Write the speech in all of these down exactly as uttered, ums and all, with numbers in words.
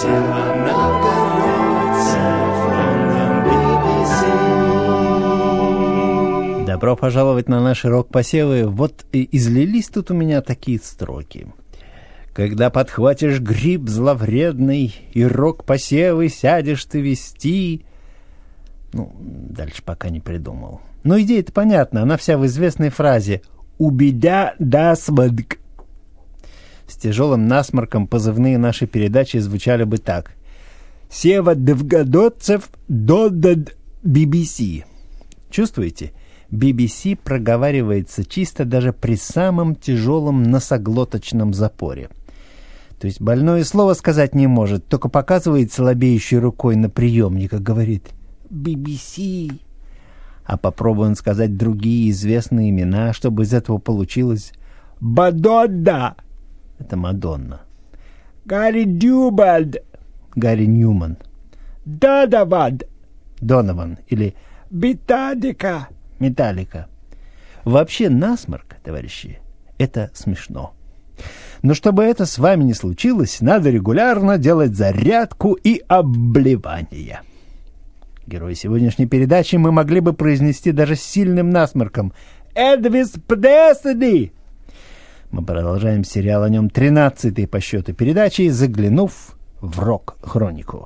Добро пожаловать на наши рок-посевы. Вот и излились тут у меня такие строки. Когда подхватишь гриб зловредный и рок-посевы сядешь ты вести... Ну, дальше пока не придумал. Но идея-то понятна, она вся в известной фразе «Убедя дасмадк». С тяжелым насморком позывные нашей передачи звучали бы так. «Сева Довгодотцев додад би би си». Чувствуете? би би си проговаривается чисто даже при самом тяжелом носоглоточном запоре. То есть больное слово сказать не может, только показывает слабеющей рукой на приемник и говорит «би би си». А попробуем сказать другие известные имена, чтобы из этого получилось «Бадодда». Это Мадонна. «Гарри Дюбальд». Гарри Ньюман. «Додавад». Донован. Или «Битадика». Металлика. Вообще насморк, товарищи, это смешно. Но чтобы это с вами не случилось, надо регулярно делать зарядку и обливание. Герой сегодняшней передачи мы могли бы произнести даже с сильным насморком. Эдвис Пресли! Мы продолжаем сериал о нем тринадцатой по счету передачи, заглянув в рок-хронику.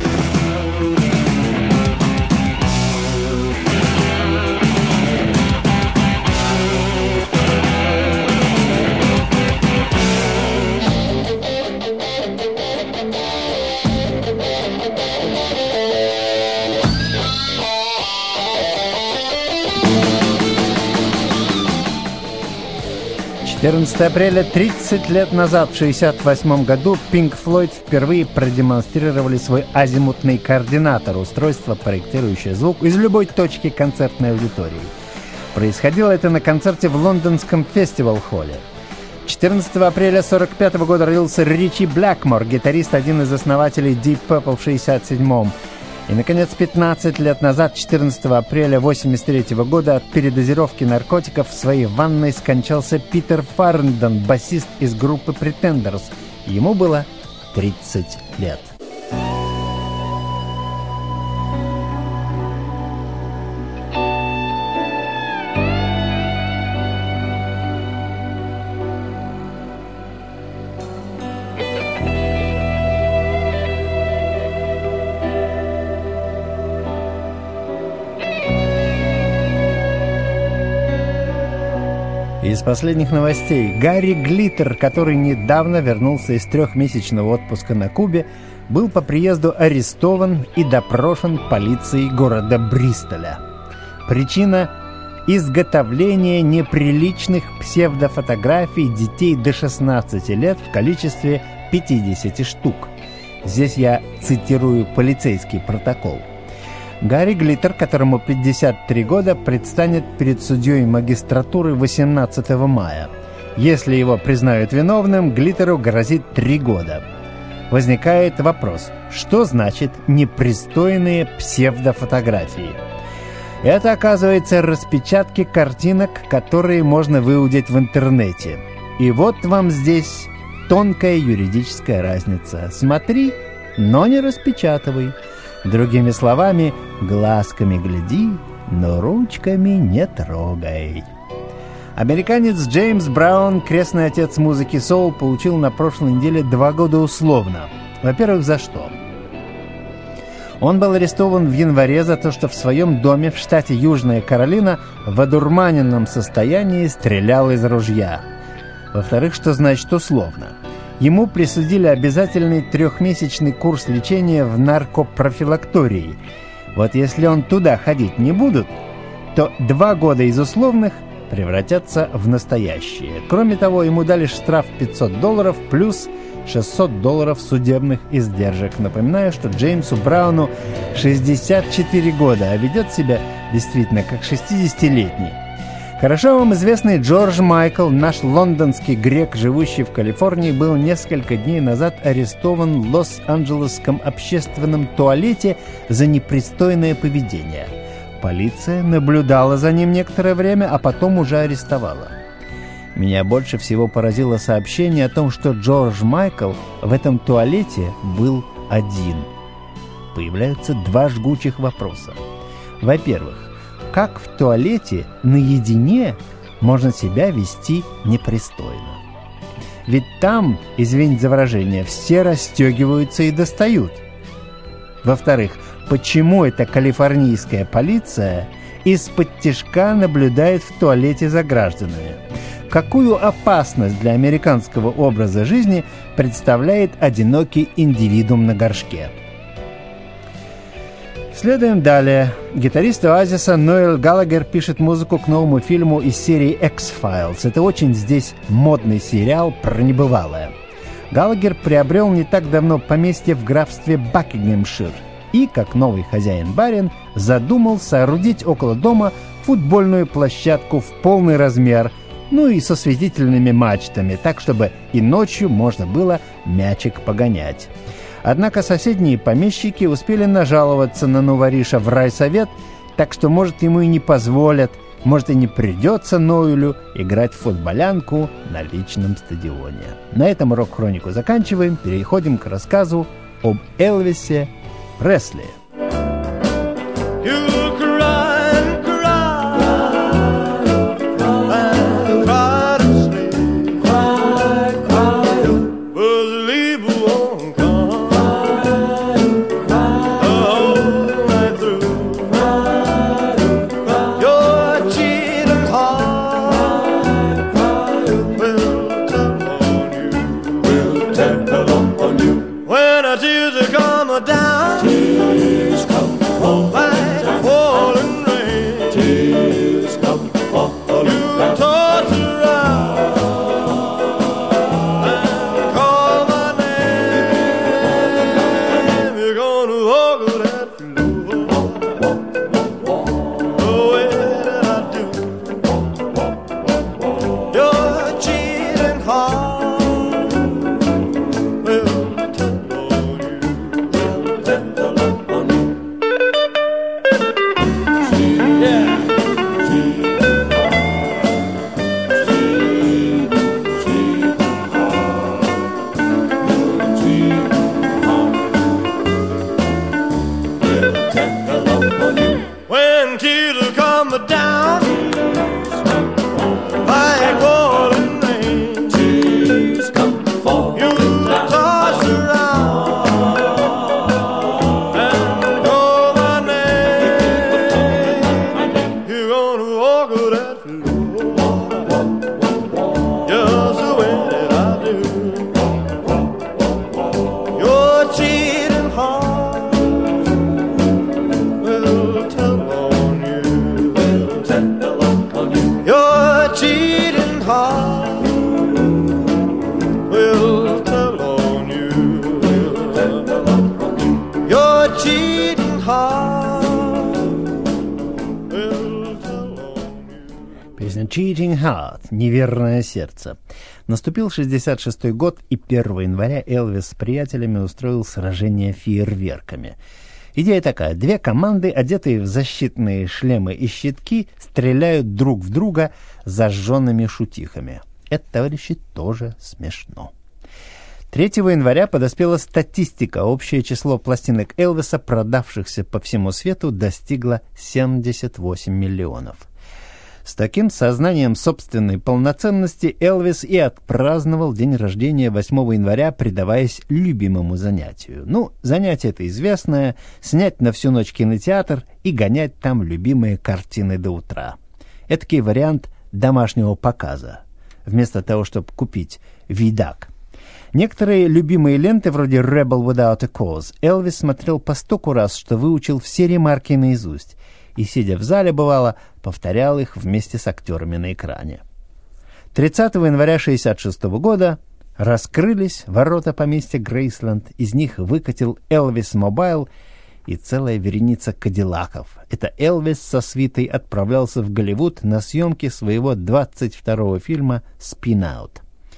четырнадцатого апреля тридцать лет назад, в шестьдесят восьмом году, Pink Floyd впервые продемонстрировали свой азимутный координатор, устройство, проектирующее звук из любой точки концертной аудитории. Происходило это на концерте в лондонском фестивал-холле. четырнадцатого апреля сорок пятого года родился Ричи Блэкмор, гитарист, один из основателей Deep Purple в шестьдесят седьмом. И, наконец, пятнадцать лет назад, четырнадцатого апреля восемьдесят третьего года, от передозировки наркотиков в своей ванной скончался Питер Фарндон, басист из группы Pretenders. Ему было тридцать лет. Из последних новостей. Гарри Глиттер, который недавно вернулся из трехмесячного отпуска на Кубе, был по приезду арестован и допрошен полицией города Бристоля. Причина – изготовление неприличных псевдофотографий детей до шестнадцати лет в количестве пятидесяти штук. Здесь я цитирую полицейский протокол. Гарри Глиттер, которому пятьдесят три года, предстанет перед судьей магистратуры восемнадцатого мая. Если его признают виновным, Глиттеру грозит три года. Возникает вопрос, что значит непристойные псевдофотографии? Это, оказывается, распечатки картинок, которые можно выудить в интернете. И вот вам здесь тонкая юридическая разница. Смотри, но не распечатывай. Другими словами, глазками гляди, но ручками не трогай. Американец Джеймс Браун, крестный отец музыки соул, получил на прошлой неделе два года условно. Во-первых, за что? Он был арестован в январе за то, что в своем доме в штате Южная Каролина в одурманенном состоянии стрелял из ружья. Во-вторых, что значит условно? Ему присудили обязательный трехмесячный курс лечения в наркопрофилактории. Вот если он туда ходить не будет, то два года из условных превратятся в настоящие. Кроме того, ему дали штраф пятьсот долларов плюс шестьсот долларов судебных издержек. Напоминаю, что Джеймсу Брауну шестьдесят четыре года, а ведет себя действительно как шестидесятилетний. Хорошо вам известный Джордж Майкл, наш лондонский грек, живущий в Калифорнии, был несколько дней назад арестован в Лос-Анджелесском общественном туалете за непристойное поведение. Полиция наблюдала за ним некоторое время, а потом уже арестовала. Меня больше всего поразило сообщение о том, что Джордж Майкл в этом туалете был один. Появляются два жгучих вопроса. Во-первых, как в туалете наедине можно себя вести непристойно? Ведь там, извините за выражение, все расстегиваются и достают. Во-вторых, почему эта калифорнийская полиция из-под тишка наблюдает в туалете за гражданами? Какую опасность для американского образа жизни представляет одинокий индивидуум на горшке? Следуем далее. Гитарист Оазиса Ноэль Галагер пишет музыку к новому фильму из серии X-Files. Это очень здесь модный сериал про небывалое. Галагер приобрел не так давно поместье в графстве Бакингемшир и, как новый хозяин-барин, задумал соорудить около дома футбольную площадку в полный размер, ну и со светительными мачтами, так, чтобы и ночью можно было мячик погонять. Однако соседние помещики успели нажаловаться на новориша в райсовет, так что, может, ему и не позволят, может, и не придется Ноэлю играть в футболянку на личном стадионе. На этом рок-хронику заканчиваем, переходим к рассказу об Элвисе Пресли. «Cheating Heart» — «Неверное сердце». Наступил шестьдесят шестой год, и первого января Элвис с приятелями устроил сражение фейерверками. Идея такая: две команды, одетые в защитные шлемы и щитки, стреляют друг в друга зажженными шутихами. Это, товарищи, тоже смешно. третьего января подоспела статистика. Общее число пластинок Элвиса, продавшихся по всему свету, достигло семьдесят восемь миллионов. С таким сознанием собственной полноценности Элвис и отпраздновал день рождения восьмого января, предаваясь любимому занятию. Ну, занятие это известное — снять на всю ночь кинотеатр и гонять там любимые картины до утра. Эдакий вариант домашнего показа, вместо того, чтобы купить видак. Некоторые любимые ленты, вроде «Rebel Without a Cause», Элвис смотрел по стоку раз, что выучил все ремарки наизусть, и, сидя в зале, бывало, повторял их вместе с актерами на экране. тридцатого января шестьдесят шестого года раскрылись ворота поместья Грейсленд, из них выкатил Элвис Мобайл и целая вереница кадиллаков. Это Элвис со свитой отправлялся в Голливуд на съемки своего двадцать второго фильма «Spin Out».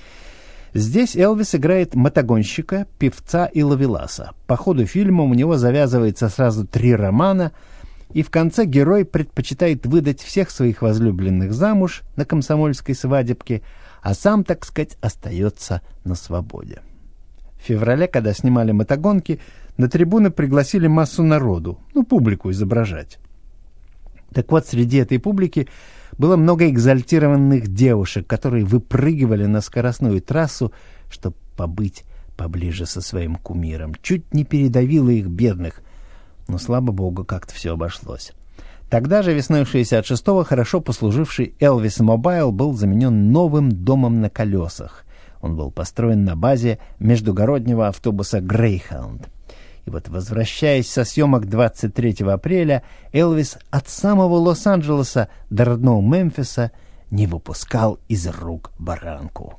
Здесь Элвис играет мотогонщика, певца и ловеласа. По ходу фильма у него завязывается сразу три романа, и в конце герой предпочитает выдать всех своих возлюбленных замуж на комсомольской свадебке, а сам, так сказать, остается на свободе. В феврале, когда снимали мотогонки, на трибуны пригласили массу народу, ну, публику изображать. Так вот, среди этой публики было много экзальтированных девушек, которые выпрыгивали на скоростную трассу, чтобы побыть поближе со своим кумиром. Чуть не передавило их, бедных, но, слава богу, как-то все обошлось. Тогда же, весной шестьдесят шестого, хорошо послуживший Elvis Mobile был заменен новым домом на колесах. Он был построен на базе междугороднего автобуса Greyhound. И вот, возвращаясь со съемок двадцать третьего апреля, Элвис от самого Лос-Анджелеса до родного Мемфиса не выпускал из рук баранку.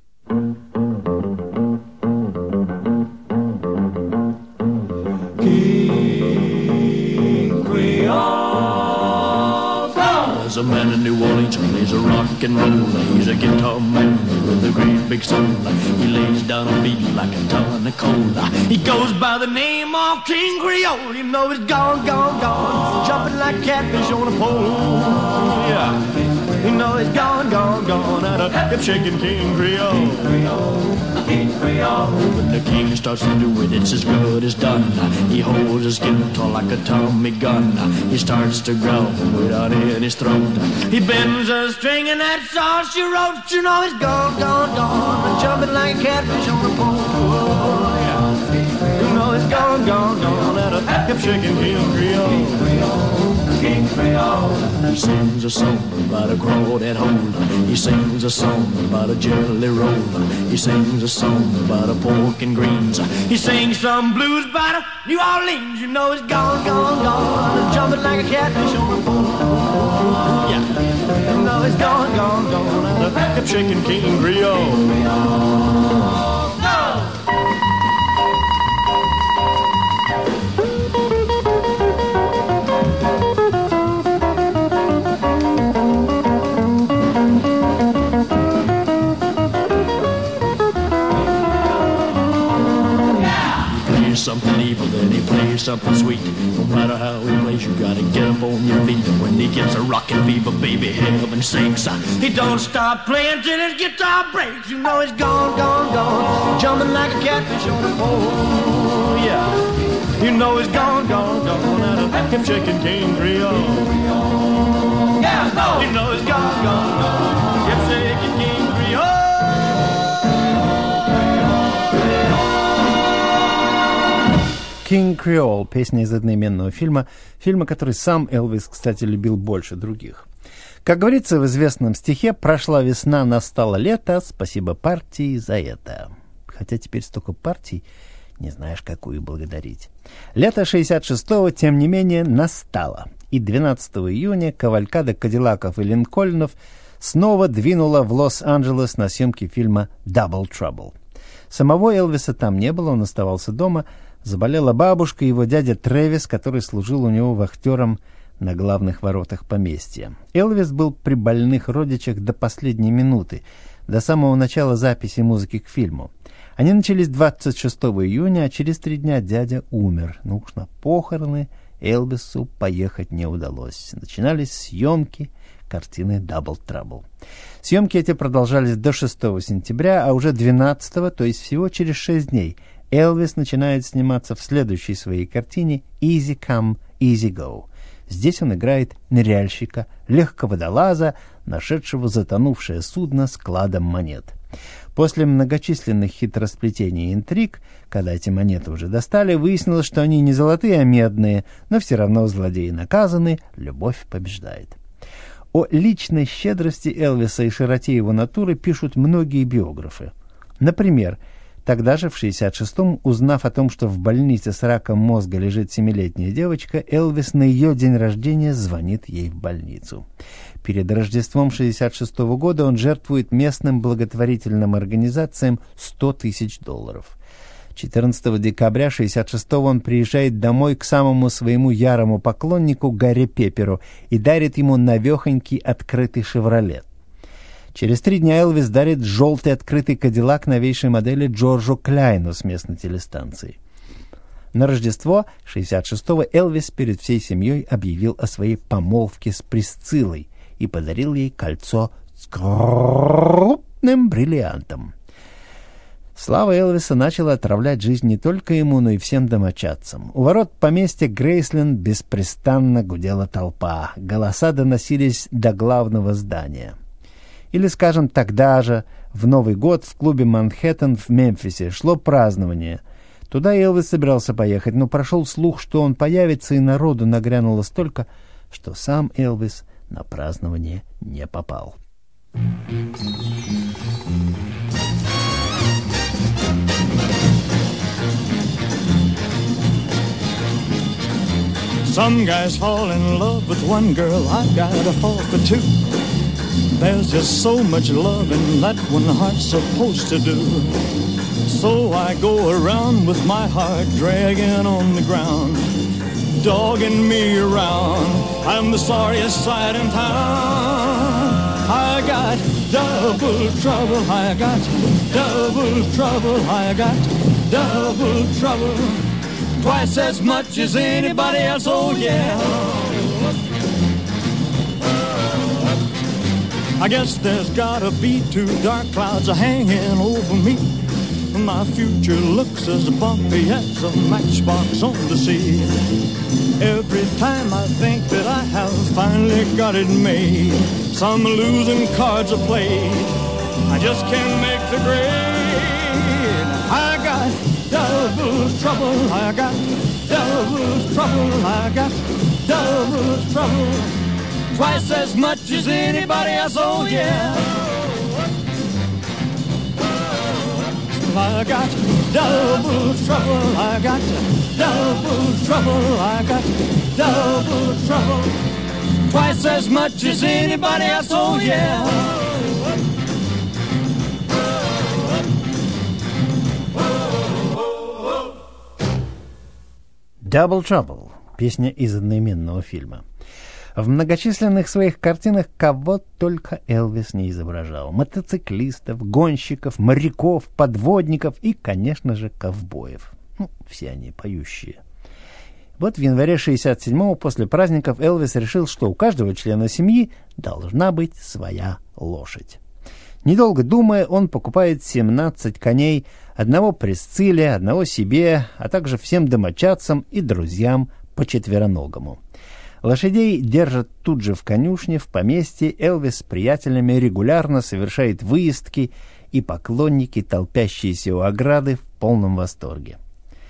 There's a man in New Orleans who plays a rock and roll. He's a guitar man with a great big soul. He lays down a beat like a ton of coal. He goes by the name of King Creole. You know he's gone, gone, gone, jumping like catfish on a pole. Yeah, you know he's gone, gone, gone, and a hip-shaking King Creole. King Creole. When the king starts to do it, it's as good as done. He holds his guitar like a Tommy gun. He starts to growl without in his throat. He bends a string and that's all she wrote. You know he's gone, gone, gone, jumping like a catfish on a pole. Oh, yeah. You know he's gone, gone, gone, and a hip-shaking King Creole. King Creole. He sings a song about a crawdad hole. He sings a song about a jelly roll. He sings a song about a pork and greens. He sings some blues about a New Orleans. You know he's gone, gone, gone, jumping like a catfish on a pole. Yeah, you know he's gone, gone, gone, and a hip-shaking King Creole. Go! Something evil, then he plays something sweet. No matter how he plays, you gotta get up on your feet. And when he gets a rockin' fever, baby, heaven sinks. He don't stop playing till his guitar breaks. You know he's gone, gone, gone, jumping like a catfish on a pole. Yeah, you know he's gone, gone, gone, and a hip-shaking King Creole. Yeah, no, you know he's gone, gone, gone, hip-shaking King Creole. «King Creole» — песня из одноименного фильма, фильма, который сам Элвис, кстати, любил больше других. Как говорится в известном стихе, «Прошла весна, настало лето, спасибо партии за это». Хотя теперь столько партий, не знаешь, какую благодарить. Лето шестьдесят шестого, тем не менее, настало. И двенадцатого июня кавалькада Кадиллаков и Линкольнов снова двинула в Лос-Анджелес на съемки фильма «Double Trouble». Самого Элвиса там не было, он оставался дома. Заболела бабушка и его дядя Трэвис, который служил у него вахтером на главных воротах поместья. Элвис был при больных родичах до последней минуты, до самого начала записи музыки к фильму. Они начались двадцать шестого июня, а через три дня дядя умер. Ну уж на похороны Элвису поехать не удалось. Начинались съемки картины «Double Trouble». Съемки эти продолжались до шестого сентября, а уже двенадцатого, то есть всего через шесть дней, Элвис начинает сниматься в следующей своей картине «Easy Come, Easy Go». Здесь он играет ныряльщика, легководолаза, нашедшего затонувшее судно с кладом монет. После многочисленных хитросплетений и интриг, когда эти монеты уже достали, выяснилось, что они не золотые, а медные, но все равно злодеи наказаны, любовь побеждает. О личной щедрости Элвиса и широте его натуры пишут многие биографы. Например, тогда же, в шестьдесят шестом, узнав о том, что в больнице с раком мозга лежит семилетняя девочка, Элвис на ее день рождения звонит ей в больницу. Перед Рождеством шестьдесят шестого года он жертвует местным благотворительным организациям сто тысяч долларов. четырнадцатого декабря шестьдесят шестого он приезжает домой к самому своему ярому поклоннику Гарри Пеперу и дарит ему навехонький открытый «Шевролет». Через три дня Элвис дарит желтый открытый кадиллак новейшей модели Джорджу Кляйну с местной телестанции. На Рождество шестьдесят шестого Элвис перед всей семьей объявил о своей помолвке с Присциллой и подарил ей кольцо с крупным бриллиантом. Слава Элвиса начала отравлять жизнь не только ему, но и всем домочадцам. У ворот поместья Грейсленд беспрестанно гудела толпа. Голоса доносились до главного здания. Или, скажем, тогда же, в Новый год, в клубе «Манхэттен» в Мемфисе шло празднование. Туда Элвис собирался поехать, но прошел слух, что он появится, и народу нагрянуло столько, что сам Элвис на празднование не попал. Some guys fall in love with one girl, I gotta fall for two. There's just so much love in that one heart's supposed to do. So I go around with my heart dragging on the ground, dogging me around. I'm the sorriest sight in town. I got double trouble, I got double trouble, I got double trouble. Twice as much as anybody else, oh yeah. I guess there's gotta be two dark clouds hanging over me. My future looks as bumpy as a matchbox on the sea. Every time I think that I have finally got it made, some losing cards are played. I just can't make the grade. I got double trouble, I got double trouble, I got double trouble. Twice as much as anybody else, oh yeah. I got double trouble, I got double trouble, I got double trouble. Twice as much as anybody else, oh yeah. Double Trouble – песня из одноименного фильма. В многочисленных своих картинах кого только Элвис не изображал. Мотоциклистов, гонщиков, моряков, подводников и, конечно же, ковбоев. Ну, все они поющие. Вот в январе шестьдесят седьмого после праздников Элвис решил, что у каждого члена семьи должна быть своя лошадь. Недолго думая, он покупает семнадцать коней, одного Присцилле, одного себе, а также всем домочадцам и друзьям по четвероногому. Лошадей держат тут же в конюшне, в поместье. Элвис с приятелями регулярно совершает выездки, и поклонники, толпящиеся у ограды, в полном восторге.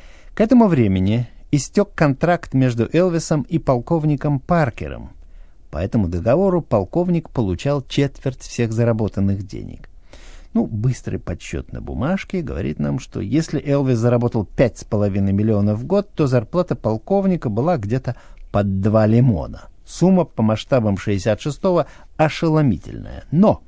К этому времени истек контракт между Элвисом и полковником Паркером. По этому договору полковник получал четверть всех заработанных денег. Ну, быстрый подсчет на бумажке говорит нам, что если Элвис заработал пять с половиной миллионов в год, то зарплата полковника была где-то под два лимона. Сумма по масштабам шестьдесят шестого ошеломительная. Но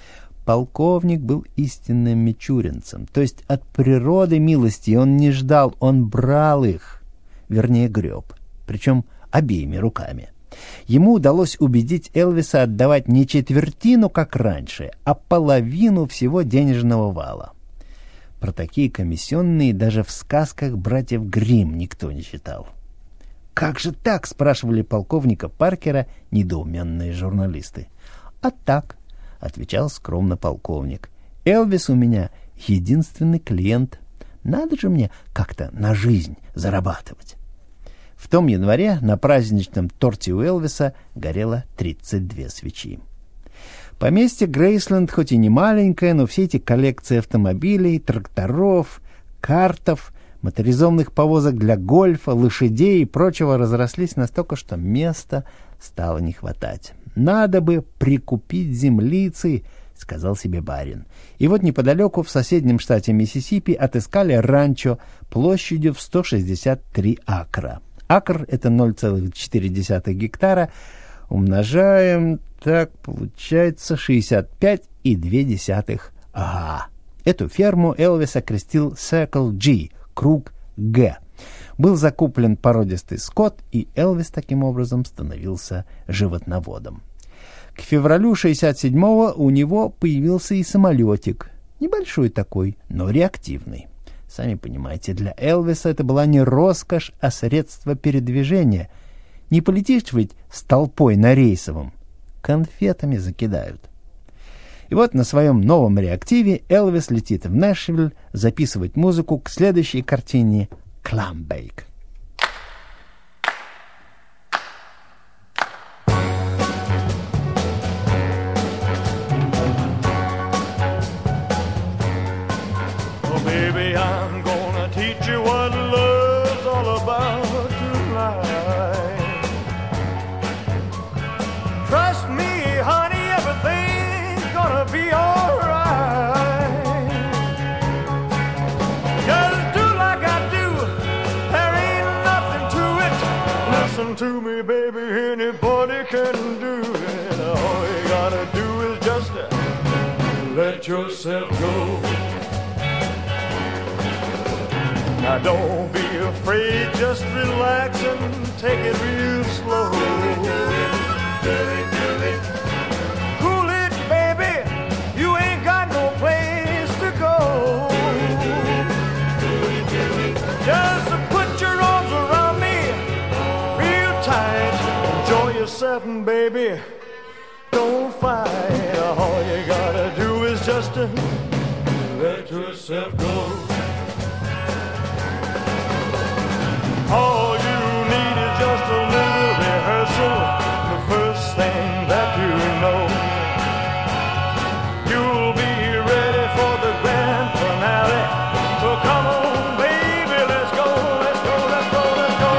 полковник был истинным мичуринцем, то есть от природы милости он не ждал, он брал их, вернее греб, причем обеими руками. Ему удалось убедить Элвиса отдавать не четвертину, как раньше, а половину всего денежного вала. Про такие комиссионные даже в сказках братьев Гримм никто не читал. «Как же так?» — спрашивали полковника Паркера недоуменные журналисты. «А так», — отвечал скромно полковник, — «Элвис у меня единственный клиент. Надо же мне как-то на жизнь зарабатывать». В том январе на праздничном торте у Элвиса горело тридцать две свечи. Поместье Грейсленд хоть и не маленькое, но все эти коллекции автомобилей, тракторов, картов, моторизованных повозок для гольфа, лошадей и прочего разрослись настолько, что места стало не хватать. «Надо бы прикупить землицы», — сказал себе барин. И вот неподалеку, в соседнем штате Миссисипи, отыскали ранчо площадью в сто шестьдесят три акра. Акр — это ноль целых четыре десятых гектара. Умножаем, так получается шестьдесят пять и две десятых га. Эту ферму Элвис окрестил Circle G, круг Г. Был закуплен породистый скот, и Элвис таким образом становился животноводом. К февралю шестьдесят седьмого у него появился и самолетик. Небольшой такой, но реактивный. Сами понимаете, для Элвиса это была не роскошь, а средство передвижения. Не полетишь ведь с толпой на рейсовом. Конфетами закидают. И вот на своем новом реактиве Элвис летит в Нэшвилл записывать музыку к следующей картине «Clambake». Baby, I'm gonna teach you what love's all about tonight. Trust me, honey, everything's gonna be alright. Just do like I do, there ain't nothing to it. Listen to me, baby, anybody can do it. All you gotta do is just let yourself go. Now don't be afraid, just relax and take it real slow. Cool it, baby, you ain't got no place to go. Just put your arms around me real tight. Enjoy yourself, baby, don't fight. All you gotta do is just let yourself go. All you need is just a little rehearsal. The first thing that you know, you'll be ready for the grand finale. So come on, baby, let's go, let's go, let's go, let's go,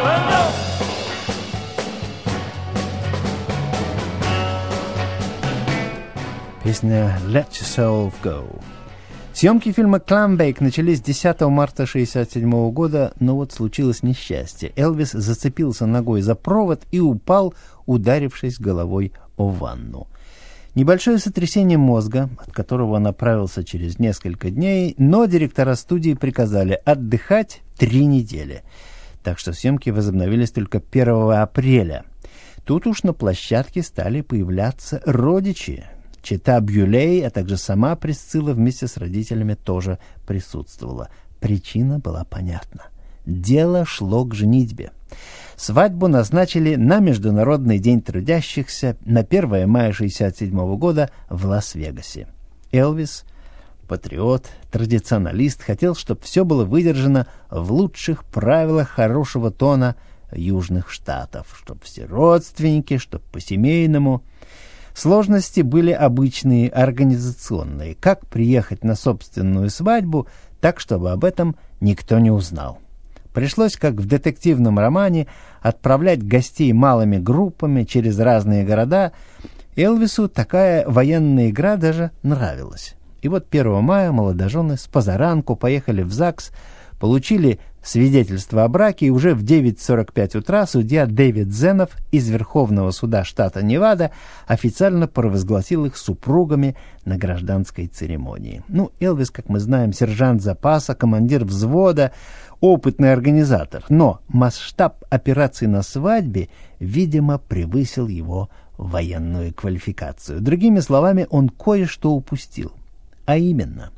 let's go. Песня «Let Yourself Go». Съемки фильма «Clambake» начались десятого марта шестьдесят седьмого года, но вот случилось несчастье. Элвис зацепился ногой за провод и упал, ударившись головой о ванну. Небольшое сотрясение мозга, от которого он оправился через несколько дней, но директора студии приказали отдыхать три недели. Так что съемки возобновились только первого апреля. Тут уж на площадке стали появляться родичи. Чета Бьюлей, а также сама Присцилла вместе с родителями тоже присутствовала. Причина была понятна. Дело шло к женитьбе. Свадьбу назначили на Международный день трудящихся на первое мая шестьдесят седьмого года в Лас-Вегасе. Элвис, патриот, традиционалист, хотел, чтобы все было выдержано в лучших правилах хорошего тона Южных Штатов, чтобы все родственники, чтобы по-семейному. Сложности были обычные, организационные. Как приехать на собственную свадьбу так, чтобы об этом никто не узнал. Пришлось, как в детективном романе, отправлять гостей малыми группами через разные города. Элвису такая военная игра даже нравилась. И вот первого мая молодожены с позаранку поехали в ЗАГС, получили свидетельство о браке, и уже в девять сорок пять утра судья Дэвид Зенов из Верховного суда штата Невада официально провозгласил их супругами на гражданской церемонии. Ну, Элвис, как мы знаем, сержант запаса, командир взвода, опытный организатор, но масштаб операции на свадьбе, видимо, превысил его военную квалификацию. Другими словами, он кое-что упустил. А именно,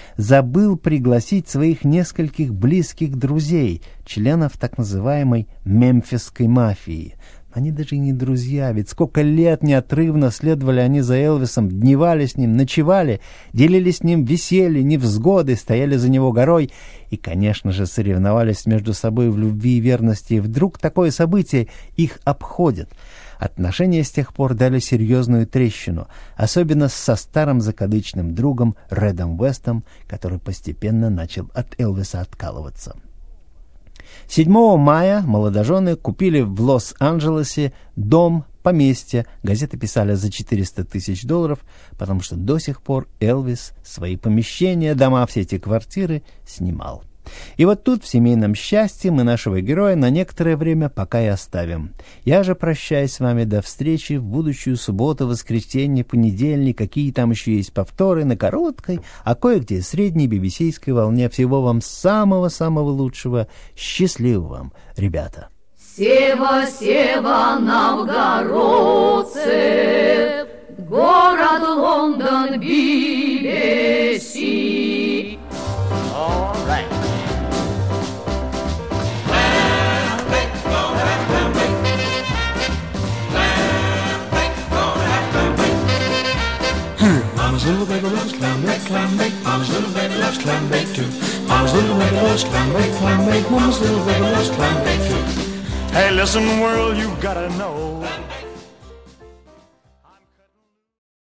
забыл пригласить своих нескольких близких друзей, членов так называемой мемфисской мафии. Они даже и не друзья, ведь сколько лет неотрывно следовали они за Элвисом, дневали с ним, ночевали, делили с ним веселье, невзгоды, стояли за него горой и, конечно же, соревновались между собой в любви и верности. И вдруг такое событие их обходит. Отношения с тех пор дали серьезную трещину, особенно со старым закадычным другом Редом Вестом, который постепенно начал от Элвиса откалываться. седьмого мая молодожены купили в Лос-Анджелесе дом, поместье. Газеты писали за четыреста тысяч долларов, потому что до сих пор Элвис свои помещения, дома, все эти квартиры снимал. И вот тут в семейном счастье мы нашего героя на некоторое время пока и оставим. Я же прощаюсь с вами до встречи в будущую субботу, воскресенье, понедельник, какие там еще есть повторы на короткой, а кое-где средней би би си-ской волне. Всего вам самого-самого лучшего. Счастливо вам, ребята. Сева, Сева, новгородцы, город Лондон, би би си. All right. Mama's Mama's little baby loves clam bake, clam bake. Mama's little baby loves clam bake too. Mama's little baby loves clam bake, clam bake. Mama's little baby loves clam bake too. Hey, listen, world, you gotta know.